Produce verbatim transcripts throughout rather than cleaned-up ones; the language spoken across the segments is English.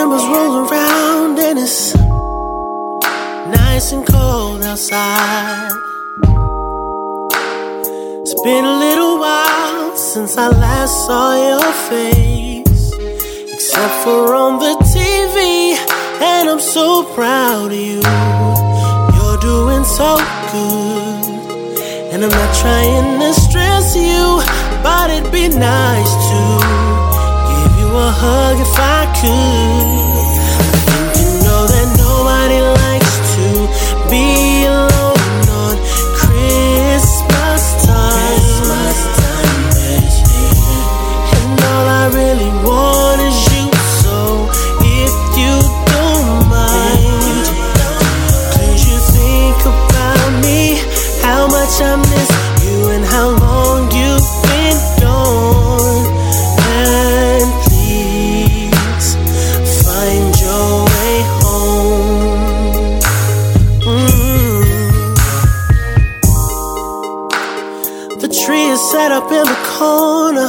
September's rolling around and it's nice and cold outside. It's been a little while since I last saw your face, except for on the T V, and I'm so proud of you. You're doing so good, and I'm not trying to stress you, but it'd be nice to give you a hug if I could. I think you know that nobody likes to be alone on Christmas time. Christmas time, and all I really want is you. So if you don't mind, could you think about me, how much I miss you and how long you've been gone? And please find your way home. Mm. The tree is set up in the corner,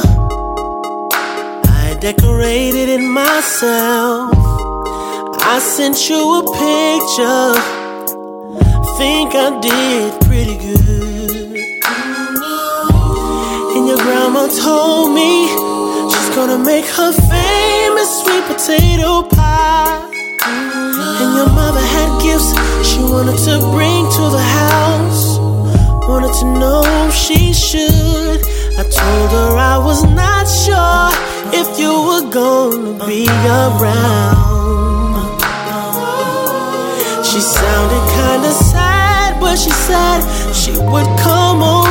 I decorated it myself. I sent you a picture, think I did pretty good. And your grandma told me she's gonna make her famous sweet potato pie. And your mother had gifts she wanted to bring to the house, wanted to know if she should. I told her I was not sure if you were gonna be around. She sounded kinda sad, but she said she would come over